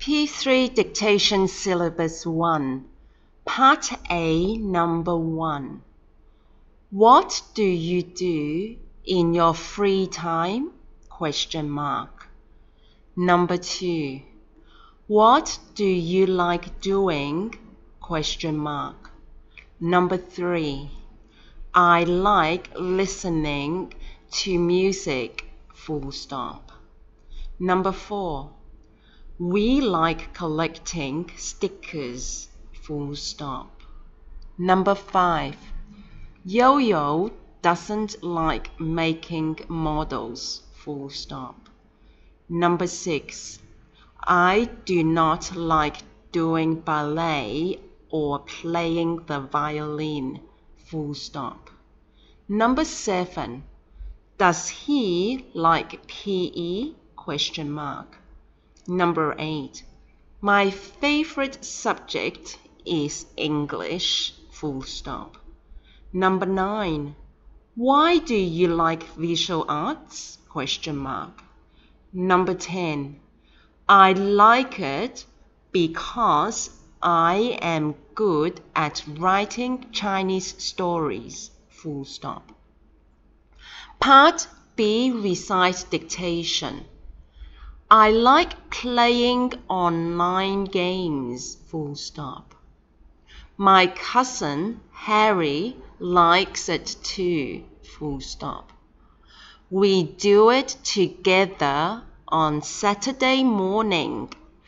P3 Dictation Syllabus 1, Part A, Number 1. What do you do in your free time? Number 2. What do you like doing? Number 3. I like listening to music. Number 4. We like collecting stickers. Number 5. Yo-Yo doesn't like making models. Number 6. I do not like doing ballet or playing the violin. Number 7. Does he like PE? Number 8. My favorite subject is English. Number 9. Why do you like visual arts? Number 10. I like it because I am good at writing Chinese stories. Part B, Recite Dictation. I like playing online games. My cousin Harry likes it too. We do it together on Saturday morning.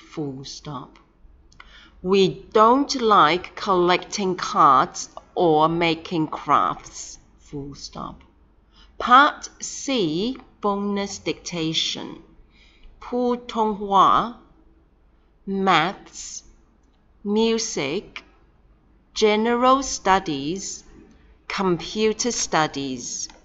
We don't like collecting cards or making crafts. Part C, Bonus Dictation. 普通话 Maths, Music, General Studies, Computer Studies.